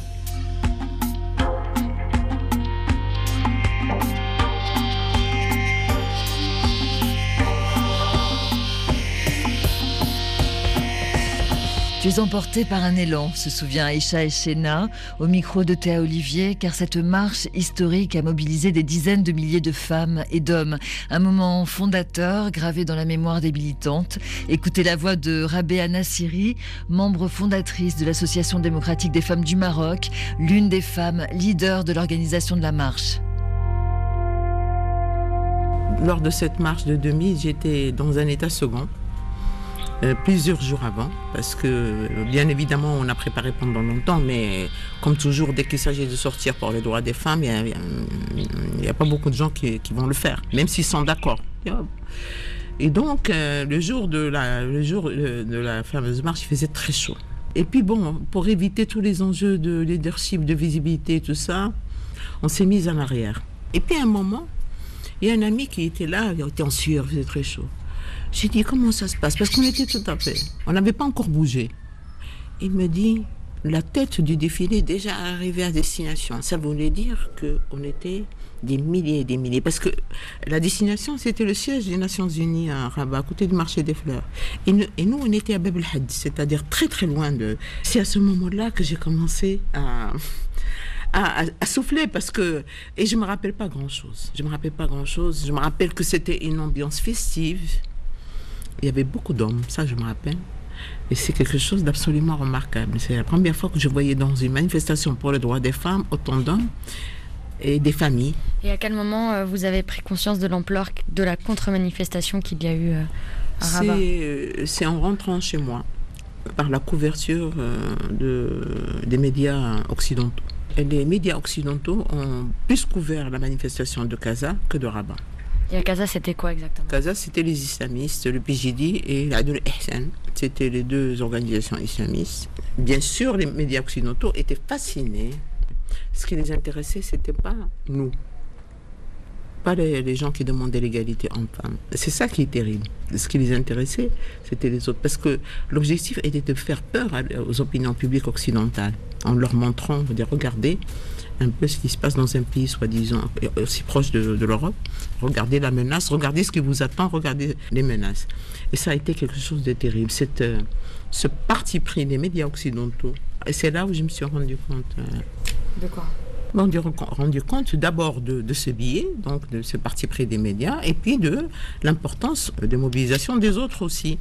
Tu es emporté par un élan, se souvient Aïcha Eshena, au micro de Théa Olivier, car cette marche historique a mobilisé des dizaines de milliers de femmes et d'hommes. Un moment fondateur, gravé dans la mémoire des militantes. Écoutez la voix de Rabéa Nassiri, membre fondatrice de l'Association démocratique des femmes du Maroc, l'une des femmes leaders de l'organisation de la marche. Lors de cette marche de deux mille, j'étais dans un état second. Euh, plusieurs jours avant, parce que bien évidemment on a préparé pendant longtemps, mais comme toujours dès qu'il s'agit de sortir pour les droits des femmes, il n'y a, a, a pas beaucoup de gens qui, qui vont le faire, même s'ils sont d'accord. Et donc euh, le jour, de la, le jour de la fameuse marche, il faisait très chaud. Et puis bon, pour éviter tous les enjeux de leadership, de visibilité, tout ça, on s'est mis en arrière. Et puis à un moment, il y a un ami qui était là, il était en sueur, il faisait très chaud. J'ai dit, comment ça se passe? Parce qu'on était tout à fait. On n'avait pas encore bougé. Il me dit, la tête du défilé est déjà arrivée à destination. Ça voulait dire qu'on était des milliers et des milliers. Parce que la destination, c'était le siège des Nations Unies à Rabat, à côté du marché des fleurs. Et nous, et nous on était à Bab el-Had, c'est-à-dire très très loin de... C'est à ce moment-là que j'ai commencé à... À, à, à souffler parce que... Et je ne me rappelle pas grand-chose. Je ne me rappelle pas grand-chose. Je me rappelle que c'était une ambiance festive. Il y avait beaucoup d'hommes, ça je me rappelle. Et c'est quelque chose d'absolument remarquable. C'est la première fois que je voyais dans une manifestation pour les droits des femmes autant d'hommes et des familles. Et à quel moment vous avez pris conscience de l'ampleur de la contre-manifestation qu'il y a eu à Rabat? C'est, c'est en rentrant chez moi, par la couverture de, des médias occidentaux. Et les médias occidentaux ont plus couvert la manifestation de Casa que de Rabat. Et à Casa, c'était quoi exactement? Casa, c'était les islamistes, le P J D et l'Adul Ihsan. C'était les deux organisations islamistes. Bien sûr, les médias occidentaux étaient fascinés. Ce qui les intéressait, c'était pas nous. Pas les, les gens qui demandaient l'égalité homme-femme. C'est ça qui est terrible. Ce qui les intéressait, c'était les autres. Parce que l'objectif était de faire peur aux opinions publiques occidentales, en leur montrant, on va dire, regardez un peu ce qui se passe dans un pays soi-disant aussi proche de, de l'Europe. Regardez la menace, regardez ce qui vous attend, regardez les menaces. Et ça a été quelque chose de terrible. Cette, euh, ce parti pris des médias occidentaux. Et c'est là où je me suis rendu compte. Euh, de quoi? Rendu, rendu compte d'abord de, de ce biais, donc de ce parti pris des médias, et puis de l'importance des mobilisations des autres aussi.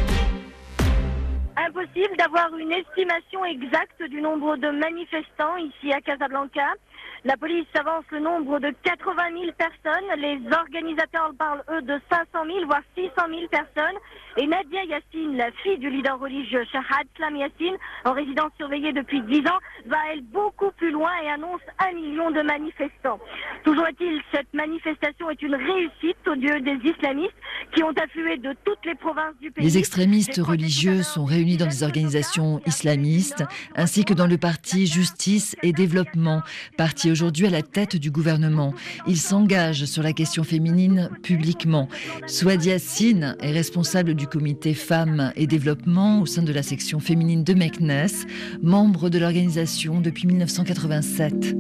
Impossible d'avoir une estimation exacte du nombre de manifestants ici à Casablanca. La police avance le nombre de quatre-vingt mille personnes. Les organisateurs parlent, eux, de cinq cent mille, voire six cent mille personnes. Et Nadia Yassine, la fille du leader religieux Shahad Slam Yassine, en résidence surveillée depuis dix ans, va, elle, beaucoup plus loin et annonce un million de manifestants. Toujours est-il, cette manifestation est une réussite aux yeux des islamistes qui ont afflué de toutes les provinces du pays. Les extrémistes religieux sont réunis dans des organisations islamistes, ainsi que dans le parti Justice et Développement, parti aujourd'hui à la tête du gouvernement. Ils s'engagent sur la question féminine publiquement. Souad Yassine est responsable du comité Femmes et Développement au sein de la section féminine de Meknes, membre de l'organisation depuis mille neuf cent quatre-vingt-sept.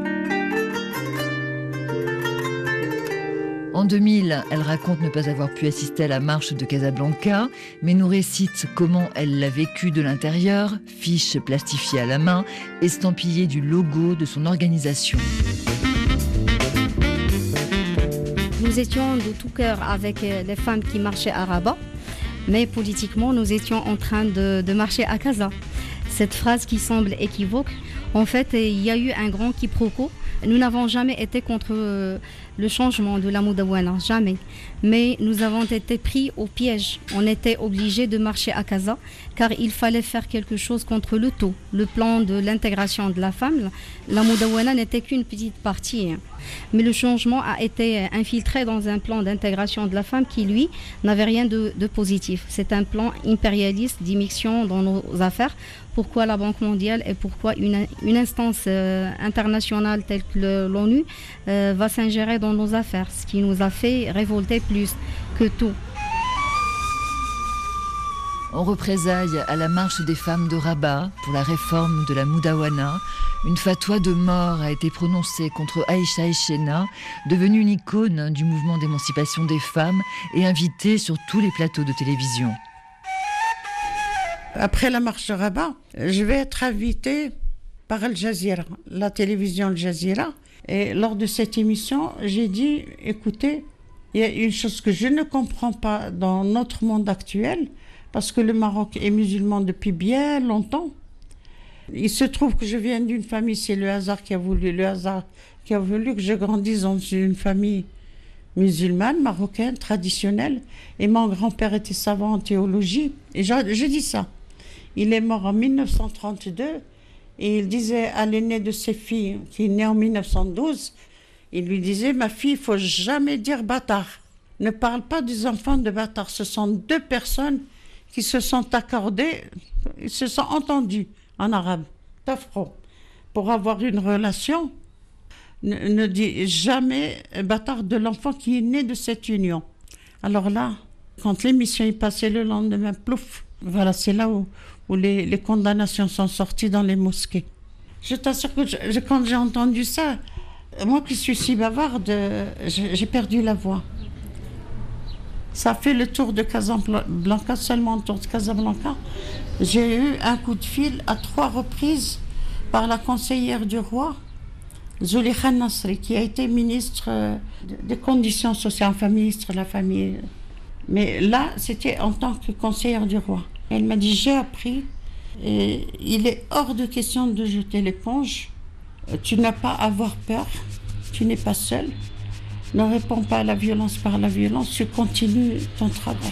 En deux mille, elle raconte ne pas avoir pu assister à la marche de Casablanca, mais nous récite comment elle l'a vécue de l'intérieur, fiche plastifiée à la main, estampillée du logo de son organisation. Nous étions de tout cœur avec les femmes qui marchaient à Rabat, mais politiquement, nous étions en train de, de marcher à Casa. Cette phrase qui semble équivoque, en fait, il y a eu un grand quiproquo. Nous n'avons jamais été contre le changement de la Moudawana, jamais. Mais nous avons été pris au piège. On était obligés de marcher à Casa, car il fallait faire quelque chose contre le taux. Le plan de l'intégration de la femme, la Moudawana n'était qu'une petite partie. Mais le changement a été infiltré dans un plan d'intégration de la femme qui, lui, n'avait rien de, de positif. C'est un plan impérialiste d'immixtion dans nos affaires. Pourquoi la Banque mondiale et pourquoi une, une instance euh, internationale telle que l'ONU euh, va s'ingérer dans nos affaires, ce qui nous a fait révolter plus que tout. En représailles à la marche des femmes de Rabat pour la réforme de la Moudawana, une fatwa de mort a été prononcée contre Aïcha Echena, devenue une icône du mouvement d'émancipation des femmes et invitée sur tous les plateaux de télévision. Après la marche de Rabat, je vais être invitée par Al Jazeera, la télévision Al Jazeera. Et lors de cette émission, j'ai dit, écoutez, il y a une chose que je ne comprends pas dans notre monde actuel, parce que le Maroc est musulman depuis bien longtemps. Il se trouve que je viens d'une famille, c'est le hasard qui a voulu, le hasard qui a voulu que je grandisse dans une famille musulmane, marocaine, traditionnelle. Et mon grand-père était savant en théologie. Et je, je dis ça. Il est mort en mille neuf cent trente-deux et il disait à l'aînée de ses filles, qui est née en mille neuf cent douze, il lui disait, ma fille, il ne faut jamais dire bâtard. Ne parle pas des enfants de bâtard. Ce sont deux personnes qui se sont accordées, ils se sont entendus en arabe, tafro, pour avoir une relation. Ne, ne dis jamais bâtard de l'enfant qui est né de cette union. Alors là, quand l'émission est passée le lendemain, plouf, voilà, c'est là où, où les, les condamnations sont sorties dans les mosquées. Je t'assure que je, je, quand j'ai entendu ça, moi qui suis si bavarde, j'ai perdu la voix. Ça a fait le tour de Casablanca, seulement le tour de Casablanca. J'ai eu un coup de fil à trois reprises par la conseillère du roi, Zulekha Nasri, qui a été ministre des conditions sociales, enfin ministre de la famille. Mais là, c'était en tant que conseillère du roi. Elle m'a dit, j'ai appris, et il est hors de question de jeter l'éponge. Tu n'as pas à avoir peur, tu n'es pas seul. Ne réponds pas à la violence par la violence, tu continues ton travail.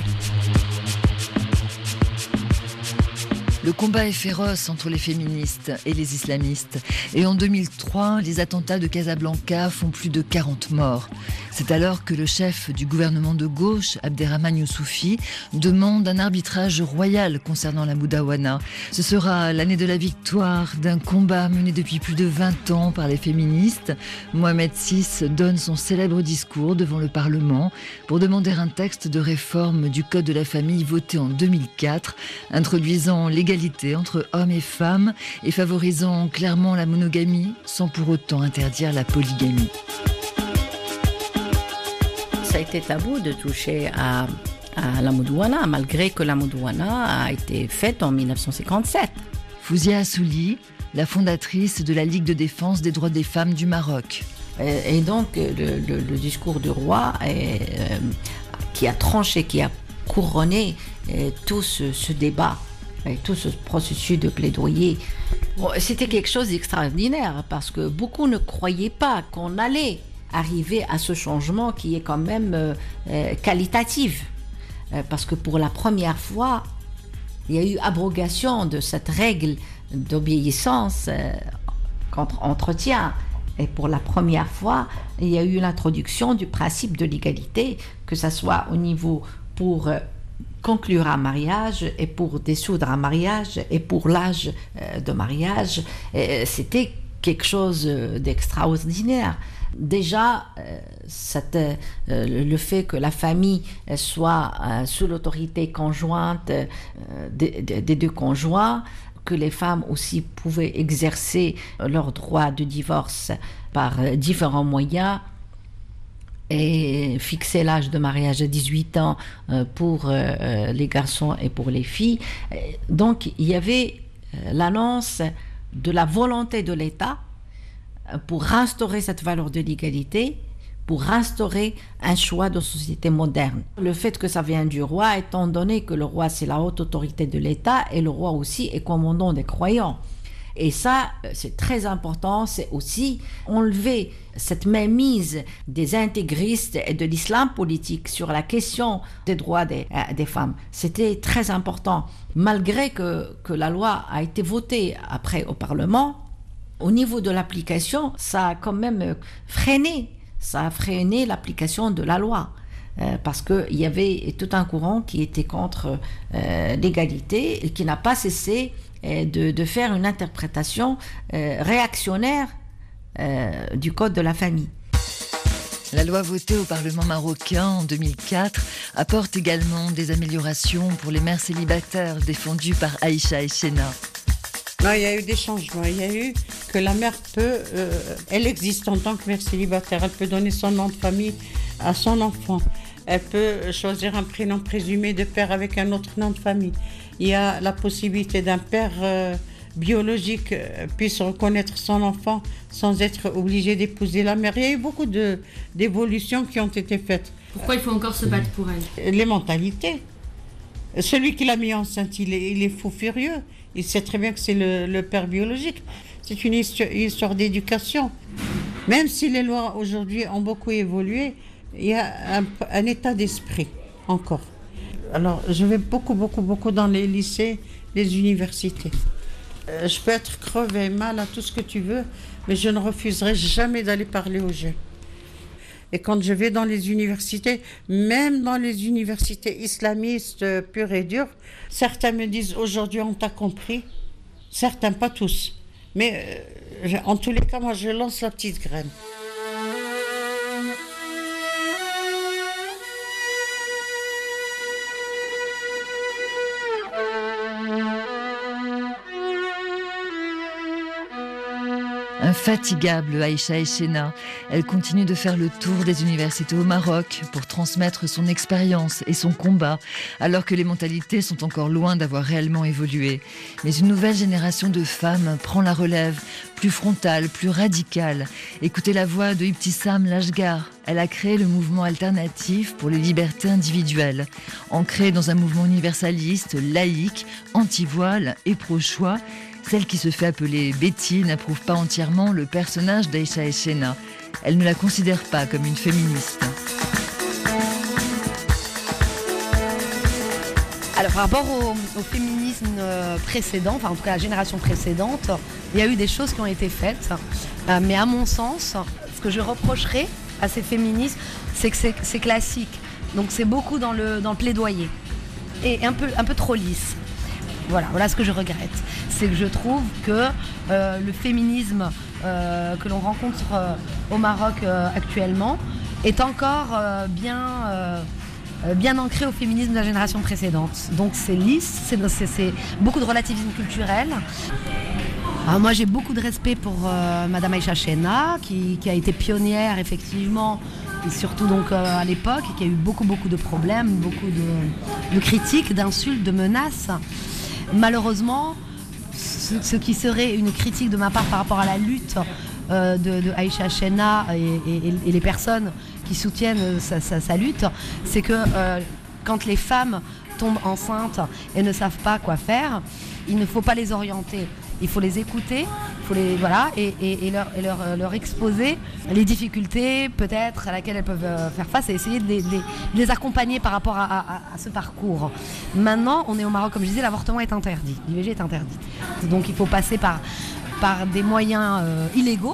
Le combat est féroce entre les féministes et les islamistes. Et en deux mille trois, les attentats de Casablanca font plus de quarante morts. C'est alors que le chef du gouvernement de gauche, Abderrahmane Youssoufi, demande un arbitrage royal concernant la Moudawana. Ce sera l'année de la victoire d'un combat mené depuis plus de vingt ans par les féministes. Mohamed six donne son célèbre discours devant le Parlement pour demander un texte de réforme du Code de la famille voté en deux mille quatre, introduisant l'égalité entre hommes et femmes et favorisant clairement la monogamie sans pour autant interdire la polygamie. Ça a été tabou de toucher à, à la Moudawana, malgré que la Moudawana a été faite en mille neuf cent cinquante-sept. Fouzia Assouli, la fondatrice de la Ligue de défense des droits des femmes du Maroc. Et, et donc le, le, le discours du roi est, euh, qui a tranché, qui a couronné euh, tout ce, ce débat. Et tout ce processus de plaidoyer, bon, c'était quelque chose d'extraordinaire parce que beaucoup ne croyaient pas qu'on allait arriver à ce changement qui est quand même euh, euh, qualitatif. Euh, parce que pour la première fois, il y a eu abrogation de cette règle d'obéissance euh, contre entretien. Et pour la première fois, il y a eu l'introduction du principe de l'égalité, que ce soit au niveau pour... Euh, conclure un mariage et pour dissoudre un mariage et pour l'âge de mariage, c'était quelque chose d'extraordinaire. Déjà, cette, le fait que la famille soit sous l'autorité conjointe des, des deux conjoints, que les femmes aussi pouvaient exercer leur droit de divorce par différents moyens, et fixer l'âge de mariage à dix-huit ans pour les garçons et pour les filles. Donc, il y avait l'annonce de la volonté de l'État pour restaurer cette valeur de l'égalité, pour instaurer un choix de société moderne. Le fait que ça vient du roi, étant donné que le roi c'est la haute autorité de l'État et le roi aussi est commandant des croyants. Et ça, c'est très important, c'est aussi enlever cette mainmise des intégristes et de l'islam politique sur la question des droits des, euh, des femmes. C'était très important. Malgré que, que la loi a été votée après au Parlement, au niveau de l'application, ça a quand même freiné, ça a freiné l'application de la loi. Euh, parce qu'il y avait tout un courant qui était contre euh, l'égalité et qui n'a pas cessé euh, de, de faire une interprétation euh, réactionnaire euh, du code de la famille. La loi votée au Parlement marocain en deux mille quatre apporte également des améliorations pour les mères célibataires défendues par Aïcha Echena. Non, il y a eu des changements. Il y a eu que la mère peut, euh, elle existe en tant que mère célibataire. Elle peut donner son nom de famille à son enfant. Elle peut choisir un prénom présumé de père avec un autre nom de famille. Il y a la possibilité d'un père euh, biologique euh, puisse reconnaître son enfant sans être obligé d'épouser la mère. Il y a eu beaucoup de, d'évolutions qui ont été faites. Pourquoi il faut encore se battre pour elle ? Les mentalités. Celui qui l'a mis enceinte, il est, il est fou furieux. Il sait très bien que c'est le, le père biologique. C'est une histoire, une histoire d'éducation. Même si les lois aujourd'hui ont beaucoup évolué, il y a un, un état d'esprit encore. Alors, je vais beaucoup, beaucoup, beaucoup dans les lycées, les universités. Euh, je peux être crevée, mal à tout ce que tu veux, mais je ne refuserai jamais d'aller parler aux jeunes. Et quand je vais dans les universités, même dans les universités islamistes euh, pures et dures, certains me disent aujourd'hui on t'a compris, certains pas tous. Mais euh, en tous les cas, moi je lance la petite graine. Infatigable, Aïcha Echena, elle continue de faire le tour des universités au Maroc pour transmettre son expérience et son combat, alors que les mentalités sont encore loin d'avoir réellement évolué. Mais une nouvelle génération de femmes prend la relève, plus frontale, plus radicale. Écoutez la voix de Ibtissam Lashgar. Elle a créé le mouvement alternatif pour les libertés individuelles. Ancrée dans un mouvement universaliste, laïque, anti-voile et pro-choix, celle qui se fait appeler Betty n'approuve pas entièrement le personnage d'Aïcha Echena. Elle ne la considère pas comme une féministe. Alors par rapport au, au féminisme précédent, enfin en tout cas la génération précédente, il y a eu des choses qui ont été faites. Euh, mais à mon sens, ce que je reprocherais à ces féministes, c'est que c'est, c'est classique. Donc c'est beaucoup dans le, dans le plaidoyer. Et un peu, un peu trop lisse. Voilà, voilà ce que je regrette. C'est que je trouve que euh, le féminisme euh, que l'on rencontre euh, au Maroc euh, actuellement est encore euh, bien, euh, bien ancré au féminisme de la génération précédente. Donc c'est lisse, c'est, c'est, c'est beaucoup de relativisme culturel. Alors moi j'ai beaucoup de respect pour euh, Madame Aïcha Echena qui, qui a été pionnière effectivement, et surtout donc euh, à l'époque, et qui a eu beaucoup beaucoup de problèmes, beaucoup de, de critiques, d'insultes, de menaces. Malheureusement, ce, ce qui serait une critique de ma part par rapport à la lutte euh, de, de Aïcha Echena et, et, et les personnes qui soutiennent sa, sa, sa lutte, c'est que euh, quand les femmes tombent enceintes et ne savent pas quoi faire, il ne faut pas les orienter. Il faut les écouter, il faut les, voilà, et, et, et, leur, et leur, leur exposer les difficultés peut-être à laquelle elles peuvent faire face et essayer de les, de les, de les accompagner par rapport à, à, à ce parcours. Maintenant, on est au Maroc, comme je disais, l'avortement est interdit, l'I V G est interdit. Donc il faut passer par, par des moyens euh, illégaux,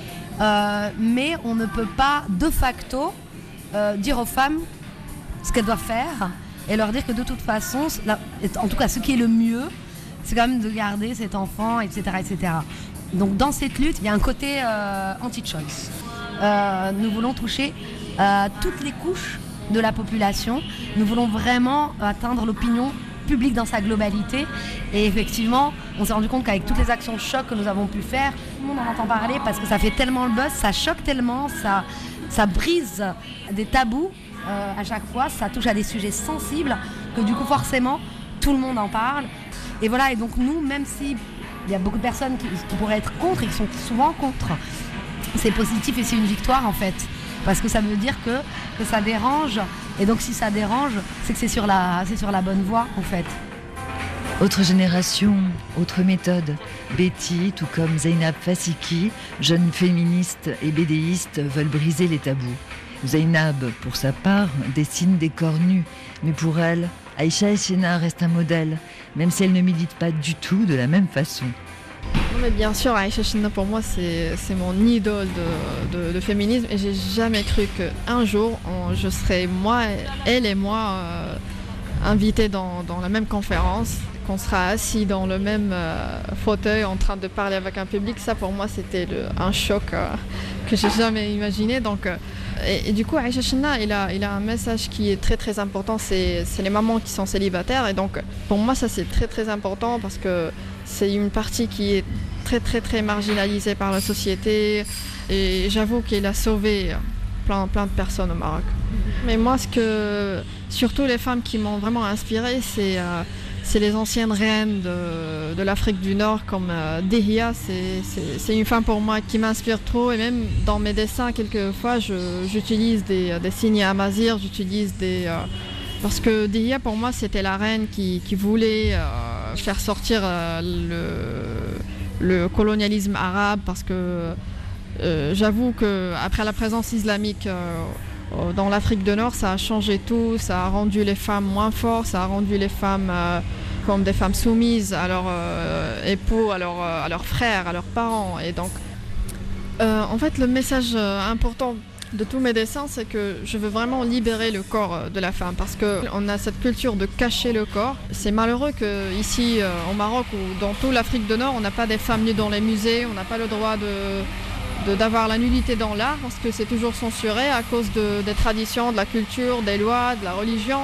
euh, mais on ne peut pas de facto euh, dire aux femmes ce qu'elles doivent faire et leur dire que de toute façon, la, en tout cas ce qui est le mieux, c'est quand même de garder cet enfant, et cetera, et cetera. Donc dans cette lutte, il y a un côté euh, anti-choice. Euh, nous voulons toucher euh, toutes les couches de la population. Nous voulons vraiment atteindre l'opinion publique dans sa globalité. Et effectivement, on s'est rendu compte qu'avec toutes les actions de choc que nous avons pu faire, tout le monde en entend parler parce que ça fait tellement le buzz, ça choque tellement, ça, ça brise des tabous euh, à chaque fois, ça touche à des sujets sensibles que du coup forcément tout le monde en parle. Et voilà, et donc nous, même si il y a beaucoup de personnes qui, qui pourraient être contre, ils sont souvent contre, c'est positif et c'est une victoire en fait. Parce que ça veut dire que, que ça dérange. Et donc si ça dérange, c'est que c'est sur la, c'est sur la bonne voie en fait. Autre génération, autre méthode. Betty, tout comme Zeynab Fassiki, jeune féministe et bédéiste, veulent briser les tabous. Zeynab, pour sa part, dessine des corps nus. Mais pour elle, Aïcha Eshena reste un modèle, même si elle ne milite pas du tout de la même façon. Non mais bien sûr, Aïcha Eshena pour moi c'est, c'est mon idole de, de, de féminisme et j'ai jamais cru qu'un jour on, je serais moi, elle et moi euh, invités dans, dans la même conférence, qu'on sera assis dans le même euh, fauteuil en train de parler avec un public. Ça pour moi c'était le, un choc euh, que j'ai jamais imaginé. Donc, euh, et, et du coup Aïcha Eshena il a, il a un message qui est très très important, c'est, c'est les mamans qui sont célibataires et donc pour moi ça c'est très très important parce que c'est une partie qui est très très très marginalisée par la société et j'avoue qu'il a sauvé plein, plein de personnes au Maroc. Mais moi ce que, surtout les femmes qui m'ont vraiment inspirée, c'est euh, c'est les anciennes reines de, de l'Afrique du Nord comme euh, Dihia, c'est, c'est, c'est une femme pour moi qui m'inspire trop et même dans mes dessins quelquefois je, j'utilise des, des signes amazigh, j'utilise des... Euh, parce que Dihia pour moi c'était la reine qui, qui voulait euh, faire sortir euh, le, le colonialisme arabe parce que euh, j'avoue qu'après la présence islamique euh, dans l'Afrique du Nord, ça a changé tout, ça a rendu les femmes moins fortes, ça a rendu les femmes euh, comme des femmes soumises à leurs euh, époux, à leurs, à leurs frères, à leurs parents. Et donc, euh, en fait, le message euh, important de tous mes dessins, c'est que je veux vraiment libérer le corps de la femme parce qu'on a cette culture de cacher le corps. C'est malheureux qu'ici, euh, au Maroc ou dans toute l'Afrique du Nord, on n'a pas des femmes nues dans les musées, on n'a pas le droit de... De, d'avoir la nudité dans l'art parce que c'est toujours censuré à cause de, des traditions, de la culture, des lois, de la religion.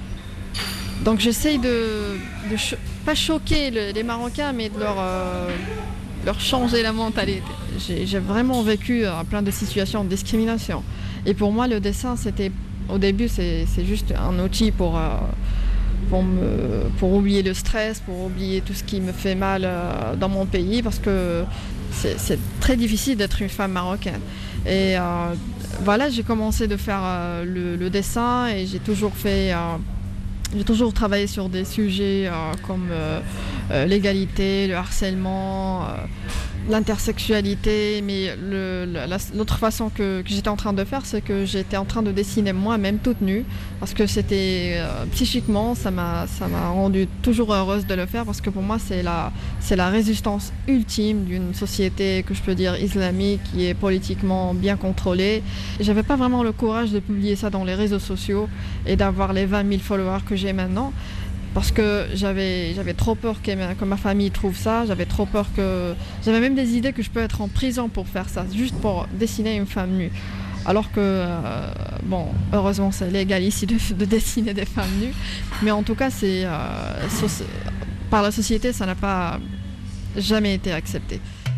Donc j'essaye de, de cho- pas choquer le, les Marocains mais de leur, euh, leur changer la mentalité. J'ai, j'ai vraiment vécu euh, plein de situations de discrimination et pour moi le dessin c'était au début c'est, c'est juste un outil pour, euh, pour, me, pour oublier le stress, pour oublier tout ce qui me fait mal euh, dans mon pays parce que C'est, c'est très difficile d'être une femme marocaine. Et euh, voilà, j'ai commencé de faire euh, le, le dessin et j'ai toujours fait, euh, j'ai toujours travaillé sur des sujets euh, comme euh, euh, l'égalité, le harcèlement, euh, l'intersexualité. Mais le, la, l'autre façon que, que j'étais en train de faire, c'est que j'étais en train de dessiner moi-même toute nue parce que c'était euh, psychiquement, ça m'a, ça m'a rendue toujours heureuse de le faire parce que pour moi c'est la, c'est la résistance ultime d'une société que je peux dire islamique qui est politiquement bien contrôlée. Et j'avais pas vraiment le courage de publier ça dans les réseaux sociaux et d'avoir les vingt mille followers que j'ai maintenant. Parce que j'avais, j'avais trop peur que ma, que ma famille trouve ça, j'avais trop peur que... J'avais même des idées que je peux être en prison pour faire ça, juste pour dessiner une femme nue. Alors que, euh, bon, heureusement c'est légal ici de, de dessiner des femmes nues, mais en tout cas, c'est, euh, so- par la société, ça n'a pas jamais été accepté.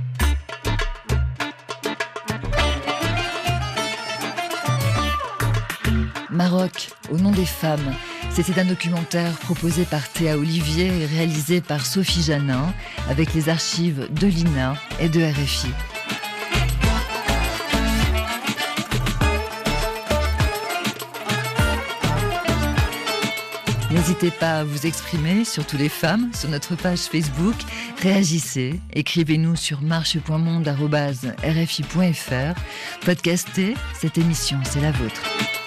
Maroc, au nom des femmes. C'était un documentaire proposé par Théa Olivier et réalisé par Sophie Janin avec les archives de l'I N A et de R F I. N'hésitez pas à vous exprimer, surtout les femmes, sur notre page Facebook. Réagissez, écrivez-nous sur marche point monde arobase r f i point f r. Podcastez, cette émission, c'est la vôtre.